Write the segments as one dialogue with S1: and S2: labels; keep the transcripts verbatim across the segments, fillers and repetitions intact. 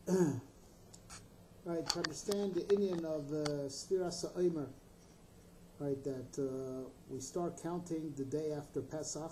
S1: right, to understand the Indian of uh, Sfiras HaOmer, right, that uh, we start counting the day after Pesach,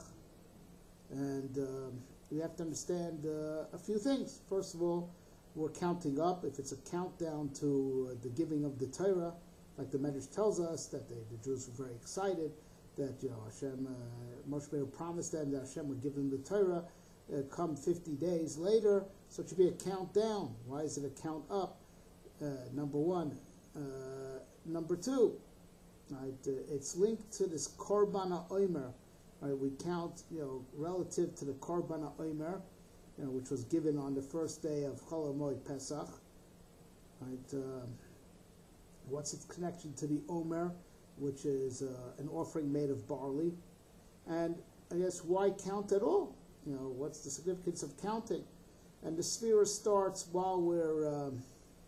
S1: and um, we have to understand uh, a few things. First of all, we're counting up. If it's a countdown to uh, the giving of the Torah, like the Medrash tells us, that they, the Jews were very excited, that you know Hashem, uh, Moshe Rabbeinu promised them that Hashem would give them the Torah, uh, come fifty days later, so it should be a countdown. Why is it a count up? Uh, number one. Uh, number two, right, uh, it's linked to this Korban HaOmer. Right, we count, you know, relative to the Korban HaOmer, you know, which was given on the first day of Chol HaMoed Pesach. Right, um, what's its connection to the Omer, which is uh, an offering made of barley? And I guess why count at all? You know, what's the significance of counting? And the Sfira starts while we're um,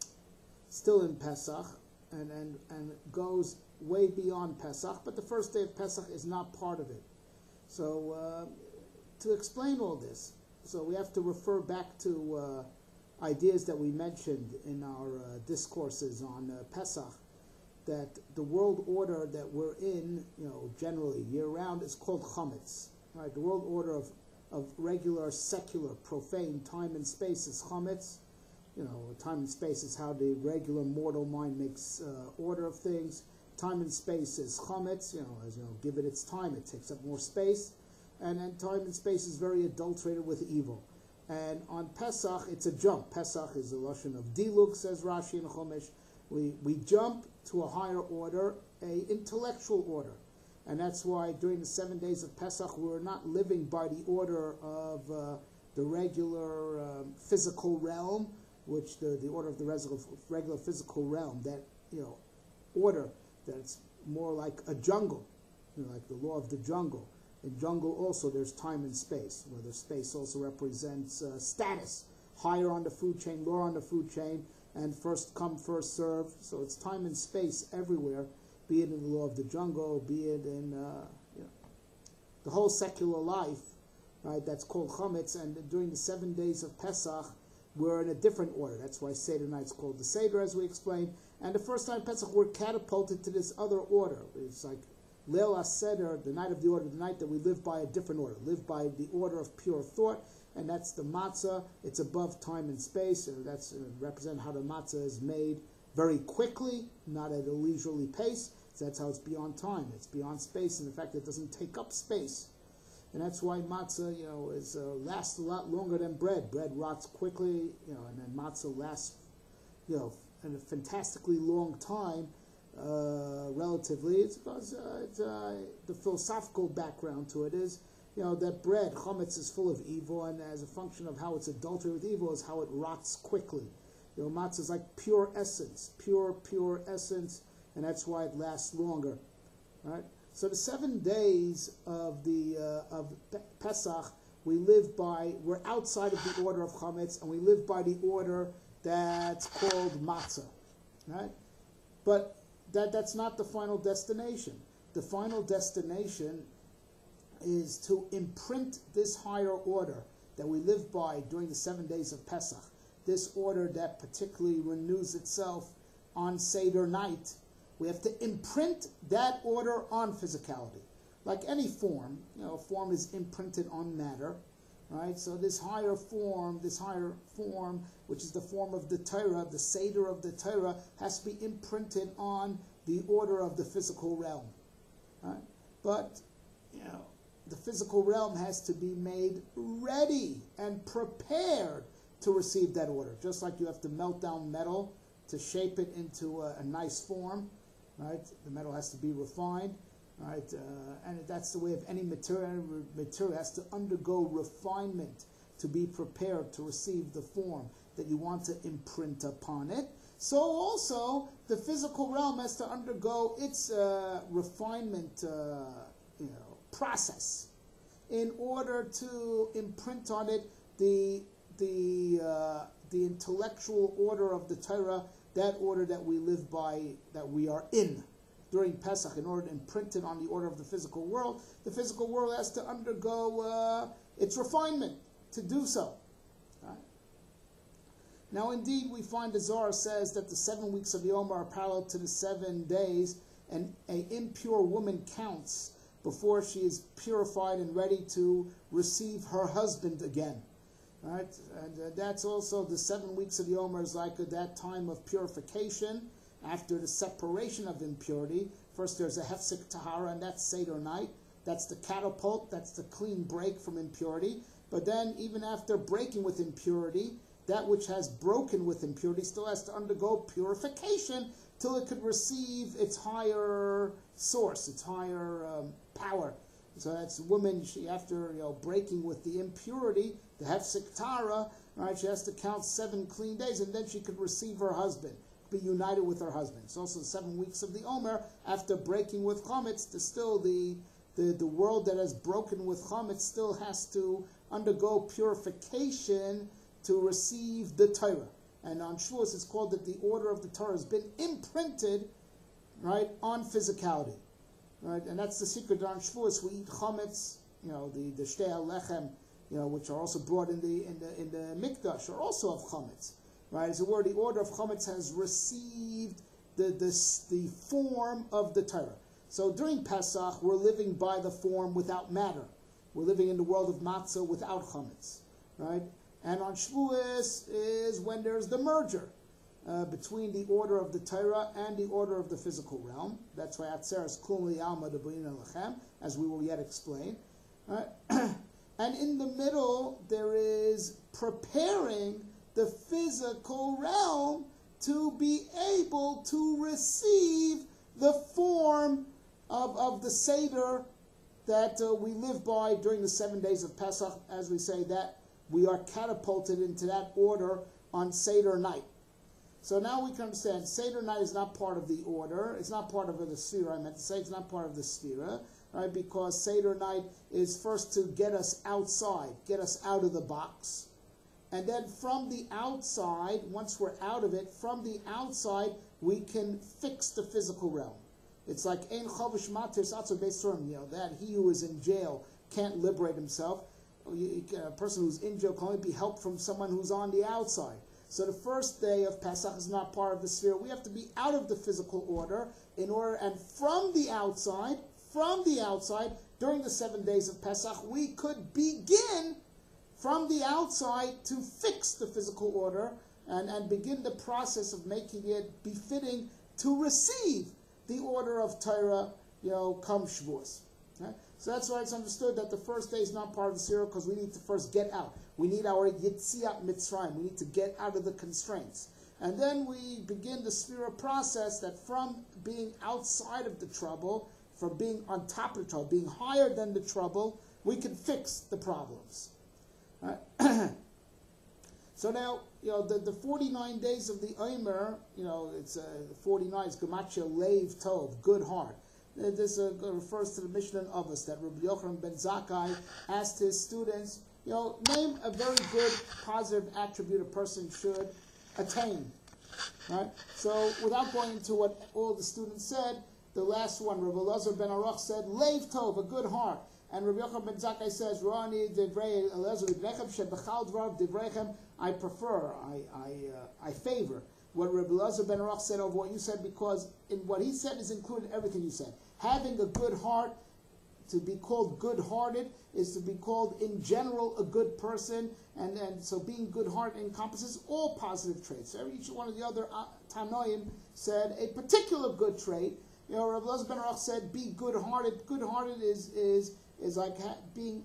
S1: still in Pesach, and, and, and goes way beyond Pesach, but the first day of Pesach is not part of it. So uh, to explain all this, so we have to refer back to uh, ideas that we mentioned in our uh, discourses on uh, Pesach, that the world order that we're in, you know, generally year-round is called Chametz. Right? The world order of, of regular, secular, profane time and space is Chametz. You know, time and space is how the regular mortal mind makes uh, order of things. Time and space is Chametz, you know, as you know, give it its time, it takes up more space. And then time and space is very adulterated with evil. And on Pesach, it's a jump. Pesach is a lashon of diluk, says Rashi in Chumash. We, we jump to a higher order, a intellectual order. And that's why during the seven days of Pesach, we're not living by the order of uh, the regular um, physical realm, which the, the order of the regular, regular physical realm, that, you know, order that's more like a jungle, you know, like the law of the jungle. In jungle also there's time and space, where the space also represents uh, status, higher on the food chain, lower on the food chain, and first come, first serve. So it's time and space everywhere, be it in the law of the jungle, be it in uh, you know, the whole secular life, right? That's called Chametz. And during the seven days of Pesach, we're in a different order. That's why Seder night's called the Seder, as we explained. And the first time Pesach, we're catapulted to this other order. It's like Leil HaSeder, the night of the order, the night that we live by a different order, live by the order of pure thought, and that's the matzah. It's above time and space, and that's uh, represent how the matzah is made very quickly, not at a leisurely pace. So that's how it's beyond time. It's beyond space, and in fact, it doesn't take up space. And that's why matzah, you know, is uh, lasts a lot longer than bread. Bread rots quickly, you know, and then matzah lasts, you know, in a fantastically long time, uh, relatively. It's because uh, it's, uh, the philosophical background to it is, you know, that bread, chametz, is full of evil, and as a function of how it's adulterated with evil is how it rots quickly. You know, matzah is like pure essence, pure, pure essence, and that's why it lasts longer, right? So the seven days of the uh, of Pesach, we live by, we're outside of the order of chametz, and we live by the order that's called matzah, right? But that that's not the final destination. The final destination is to imprint this higher order that we live by during the seven days of Pesach, this order that particularly renews itself on Seder night. We have to imprint that order on physicality. Like any form, you know, a form is imprinted on matter, right? So this higher form, this higher form, which is the form of the Torah, the Seder of the Torah, has to be imprinted on the order of the physical realm, right? But, you know, the physical realm has to be made ready and prepared to receive that order. Just like you have to melt down metal to shape it into a, a nice form, right? The metal has to be refined, right? Uh, and that's the way of any material. Material has to undergo refinement to be prepared to receive the form that you want to imprint upon it. So also, the physical realm has to undergo its uh, refinement, uh, you know, process in order to imprint on it the the uh, the intellectual order of the Torah, that order that we live by, that we are in during Pesach. In order to imprint it on the order of the physical world, the physical world has to undergo uh, its refinement to do so. Right? Now, indeed, we find the Zohar says that the seven weeks of Yom are parallel to the seven days, and an impure woman counts before she is purified and ready to receive her husband again. Right? And uh, that's also the seven weeks of Yom is like uh, that time of purification after the separation of impurity. First there's a Hefsek Tahara, and that's Seder night. That's the catapult, that's the clean break from impurity. But then even after breaking with impurity, that which has broken with impurity still has to undergo purification till it could receive its higher source, its higher um, power. So that's woman, she, after you know breaking with the impurity, the Hefsek Tara, right, she has to count seven clean days, and then she could receive her husband, be united with her husband. It's also the seven weeks of the Omer, after breaking with Chametz, the, still the, the, the world that has broken with Chametz still has to undergo purification to receive the Torah. And on Shavuos, it's called that the order of the Torah has been imprinted, right, on physicality. Right, and that's the secret. On Shavuos, we eat chametz, you know, the the shtei lechem, you know, which are also brought in the in the in the mikdash, are also of chametz. Right, it's a word. The order of chametz has received the the the form of the Torah. So during Pesach, we're living by the form without matter. We're living in the world of matzah without chametz. Right, and on Shavuos is when there's the merger Uh, between the order of the Torah and the order of the physical realm. That's why Atzeres Kum Liyalma Debuina Lechem, as we will yet explain. Right? And in the middle, there is preparing the physical realm to be able to receive the form of, of the Seder that uh, we live by during the seven days of Pesach. As we say, that we are catapulted into that order on Seder night. So now we can understand, Seder night is not part of the order. It's not part of the Sfira. I meant to say it's not part of the Sfira, right? Because Seder night is first to get us outside, get us out of the box. And then from the outside, once we're out of it, from the outside, we can fix the physical realm. It's like, Ein Chavish Matir Satzo Besurim, you know, that he who is in jail can't liberate himself. A person who's in jail can only be helped from someone who's on the outside. So the first day of Pesach is not part of the sphere. We have to be out of the physical order in order, and from the outside, from the outside, during the seven days of Pesach, we could begin from the outside to fix the physical order and, and begin the process of making it befitting to receive the order of Torah, you know, come Shavuos. Okay? So that's why it's understood that the first day is not part of the Sira, because we need to first get out. We need our Yitziat Mitzrayim. We need to get out of the constraints. And then we begin the Sphira process that from being outside of the trouble, from being on top of the trouble, being higher than the trouble, we can fix the problems. Right? So now, you know, the, the forty-nine days of the Omer, you know, it's uh, forty-nine, it's Gematria Leiv Tov, good heart. This uh, refers to the Mishnah of Avos that Rabbi Yochanan ben Zakkai asked his students, you know, name a very good positive attribute a person should attain. Right? So without going into what all the students said, the last one, Rabbi Elazar ben Aruch said, Leiv Tov, a good heart. And Rabbi Yochanan ben Zakkai says, Rani Divrei Elazar Ibrechem Shebechal Dvar Divrechem, I prefer, I I, uh, I favor what Rabbi Elazar ben Aruch said over what you said, because in what he said is included everything you said. Having a good heart, to be called good-hearted, is to be called in general a good person, and, and so being good-hearted encompasses all positive traits. So each one of the other uh, Tanoim said a particular good trait. You know, Rabbi Elazar ben Aruch said, be good-hearted. Good-hearted is is is like ha- being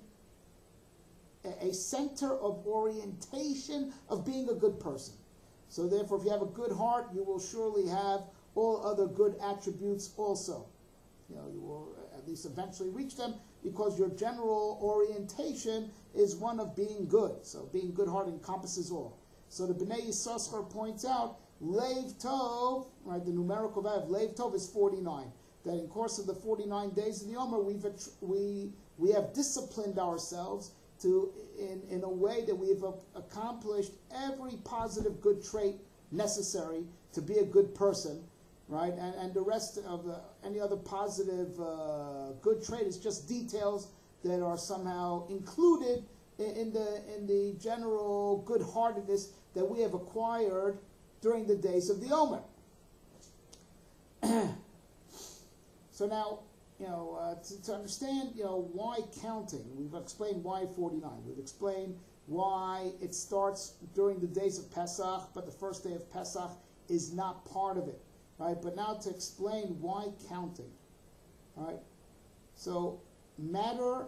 S1: a, a center of orientation of being a good person. So therefore, if you have a good heart, you will surely have all other good attributes also. You know, you will at least eventually reach them, because your general orientation is one of being good. So being good-hearted encompasses all. So the Bnei Yissaschar points out, Leiv Tov, right, the numerical value of Leiv Tov is forty-nine. That in course of the forty-nine days of the Omer, we've we we have disciplined ourselves to in, in a way that we have accomplished every positive good trait necessary to be a good person. Right, and, and the rest of the, any other positive uh, good trait is just details that are somehow included in, in the in the general good-heartedness that we have acquired during the days of the Omer. So now, you know, uh, to, to understand, you know, why counting, we've explained why forty-nine. We've explained why it starts during the days of Pesach, but the first day of Pesach is not part of it, right? But now to explain why counting, right? So matter,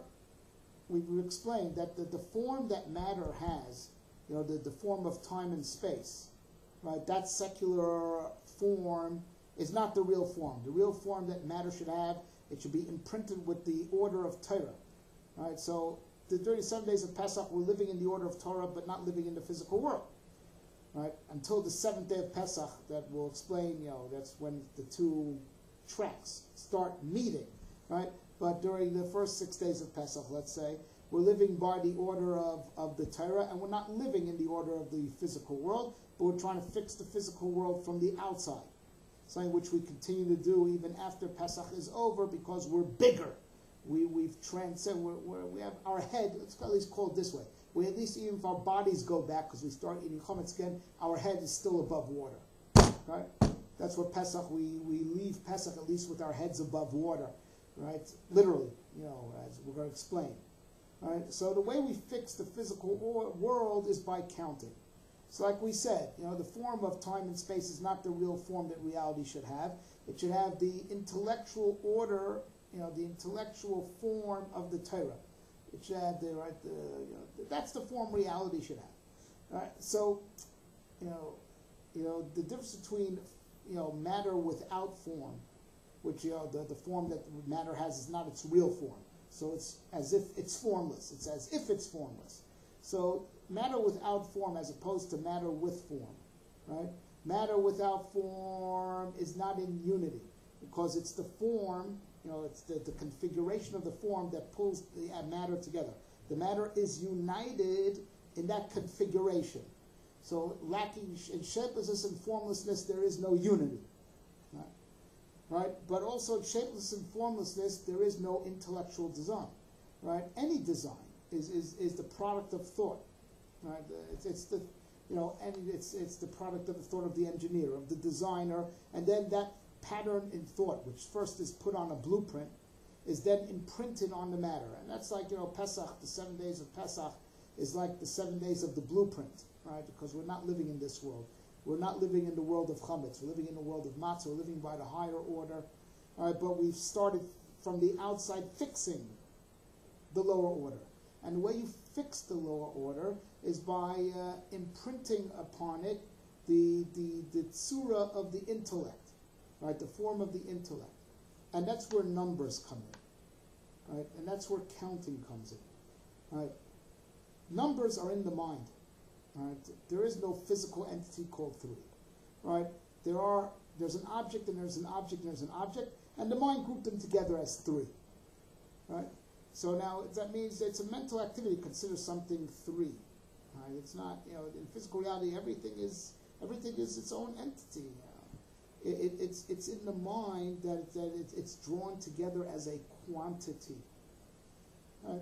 S1: we've explained that the, the form that matter has, you know, the, the form of time and space, right? That secular form is not the real form. The real form that matter should have, it should be imprinted with the order of Torah, right? So the during the seven days of Pesach, we're living in the order of Torah, but not living in the physical world, right? Until the seventh day of Pesach, that will explain, you know, that's when the two tracks start meeting, right? But during the first six days of Pesach, let's say, we're living by the order of, of the Torah, and we're not living in the order of the physical world, but we're trying to fix the physical world from the outside. Something which we continue to do even after Pesach is over, because we're bigger. We, we've transcended, we're, we're, we have our head, let's at least call it this way. We at least, even if our bodies go back, because we start eating chametz again, our head is still above water, right? That's what Pesach, we, we leave Pesach at least with our heads above water, right? Literally, you know, as we're going to explain. Right? So the way we fix the physical or, world is by counting. So like we said, you know, the form of time and space is not the real form that reality should have. It should have the intellectual order, you know, the intellectual form of the Torah. It should have the, right, the, you know, that's the form reality should have. All right? So, you know, you know, the difference between, you know, matter without form, which, you know, the, the form that matter has is not its real form. So it's as if it's formless. It's as if it's formless. So matter without form as opposed to matter with form, right? Matter without form is not in unity, because it's the form, you know, it's the, the configuration of the form that pulls the uh, matter together. The matter is united in that configuration. So lacking in shapelessness and formlessness, there is no unity, right? Right? But also shapelessness and formlessness, there is no intellectual design, right? Any design is, is, is the product of thought, right? It's, it's the, you know, and it's, it's the product of the thought of the engineer, of the designer, and then that pattern in thought, which first is put on a blueprint, is then imprinted on the matter. And that's like, you know, Pesach, the seven days of Pesach, is like the seven days of the blueprint, right? Because we're not living in this world. We're not living in the world of chametz. We're living in the world of matzah. We're living by the higher order. All right, but we've started from the outside fixing the lower order. And the way you fix the lower order is by uh, imprinting upon it the, the, the tzura of the intellect, right? The form of the intellect. And that's where numbers come in, right? And that's where counting comes in, right? Numbers are in the mind. Right? There is no physical entity called three, right? There are, there's an object and there's an object and there's an object, and the mind grouped them together as three, right? So now that means it's a mental activity. Consider something three, right? It's not, you know, in physical reality, everything is everything is its own entity. Uh, it, it, it's it's in the mind that that it, it's drawn together as a quantity, right?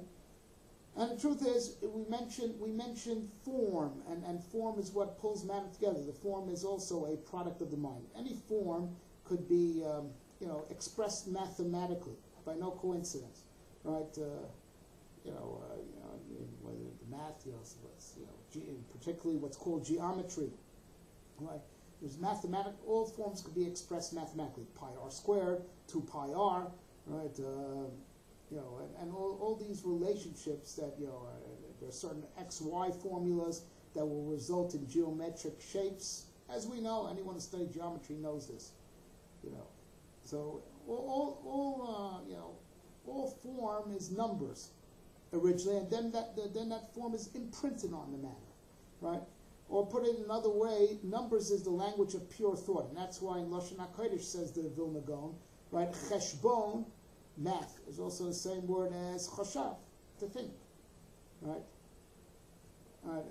S1: And the truth is, we mentioned we mentioned form, and, and form is what pulls matter together. The form is also a product of the mind. Any form could be, um, you know, expressed mathematically by no coincidence, right? Uh, you know, uh, you know, whether the math, you know, what's, you know, ge- particularly what's called geometry, right? There's mathematic. All forms could be expressed mathematically. Pi r squared, two pi r, right? Uh, You know, and, and all, all these relationships that, you know, uh, there are certain x y formulas that will result in geometric shapes. As we know, anyone who studied geometry knows this, you know. So all, all, all uh, you know, all form is numbers originally, and then that the, then that form is imprinted on the matter, right? Or put it another way, numbers is the language of pure thought, and that's why in Lashon HaKodesh says the Vilna Gaon, right? Cheshbon, math, is also the same word as chashav, to think, right? Right.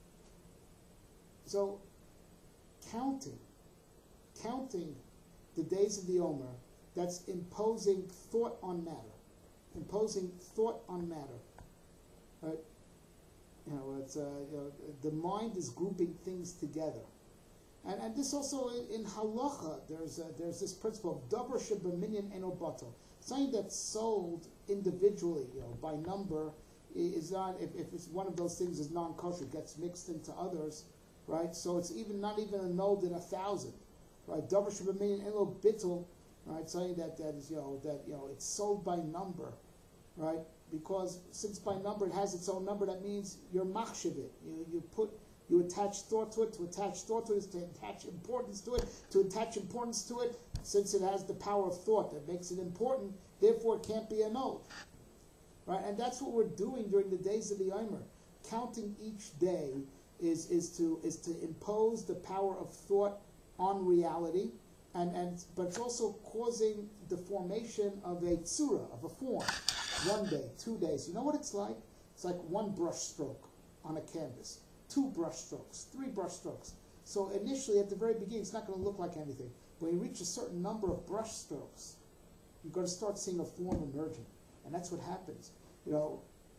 S1: So, counting, counting the days of the Omer, that's imposing thought on matter, imposing thought on matter, right? You know, it's uh, you know, the mind is grouping things together, and and this also in, in halacha there's uh, there's this principle of davar shebeminyan eno batel. Something that's sold individually, you know, by number, is not, if, if it's one of those things is non-kosher, gets mixed into others, right? So it's even not even a node in a thousand, right? Davar shebeminyan eno bittul, right? Something that that is, you know, that you know it's sold by number, right? Because since by number it has its own number, that means you're machshav it. You you put you attach thought to it. To attach thought to it is to attach importance to it. To attach importance to it, since it has the power of thought that makes it important, therefore it can't be a node, right? And that's what we're doing during the days of the Omer. Counting each day is is to is to impose the power of thought on reality, and and but it's also causing the formation of a tzura, of a form. One day, two days. You know what it's like? It's like one brush stroke on a canvas, two brush strokes, three brush strokes. So initially, at the very beginning, it's not going to look like anything. But when you reach a certain number of brush strokes, you're going to start seeing a form emerging. And that's what happens. You know,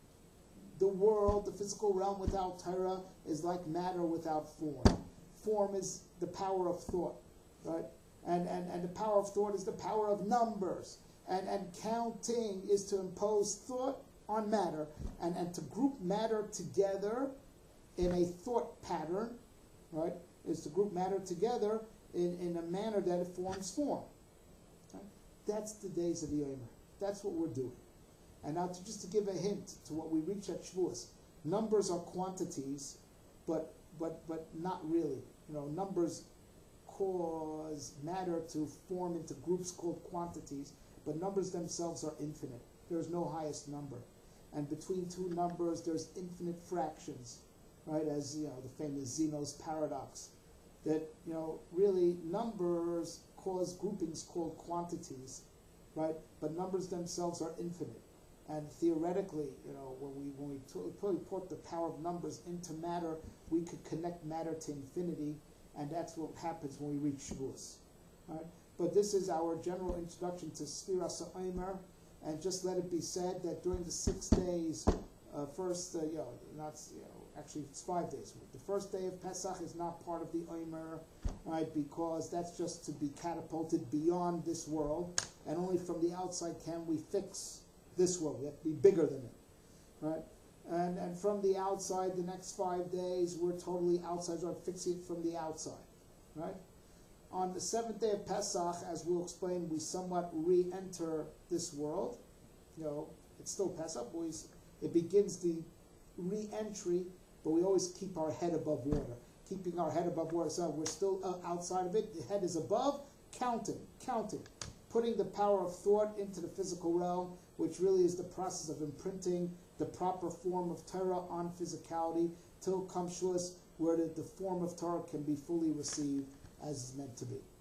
S1: the world, the physical realm without Torah is like matter without form. Form is the power of thought, right? And, and, and the power of thought is the power of numbers. And, and counting is to impose thought on matter, and, and to group matter together in a thought pattern, right, is to group matter together in, in a manner that it forms form. Right? That's the days of the Omer. That's what we're doing. And now to, just to give a hint to what we reach at Shavuos, numbers are quantities, but, but, but not really. You know, numbers cause matter to form into groups called quantities, but numbers themselves are infinite. There is no highest number. And between two numbers, there's infinite fractions, right? As, you know, the famous Zeno's paradox. That, you know, really numbers cause groupings called quantities, right? But numbers themselves are infinite. And theoretically, you know, when we when we totally put the power of numbers into matter, we could connect matter to infinity, and that's what happens when we reach Shavuos, right? But this is our general introduction to Sfiras HaOmer, and just let it be said that during the six days, uh, first, uh, you know, not, you know, actually it's five days. The first day of Pesach is not part of the Omer, right, because that's just to be catapulted beyond this world, and only from the outside can we fix this world. We have to be bigger than it, right? And and from the outside, the next five days, we're totally outside, we're fixing it from the outside, right? On the seventh day of Pesach, as we'll explain, we somewhat re-enter this world. You know, it's still Pesach, but we, it begins the re-entry, but we always keep our head above water. Keeping our head above water, so we're still uh, outside of it. The head is above, counting, counting. Putting the power of thought into the physical realm, which really is the process of imprinting the proper form of Torah on physicality, till comes Shavuos, where the, the form of Torah can be fully received as is meant to be.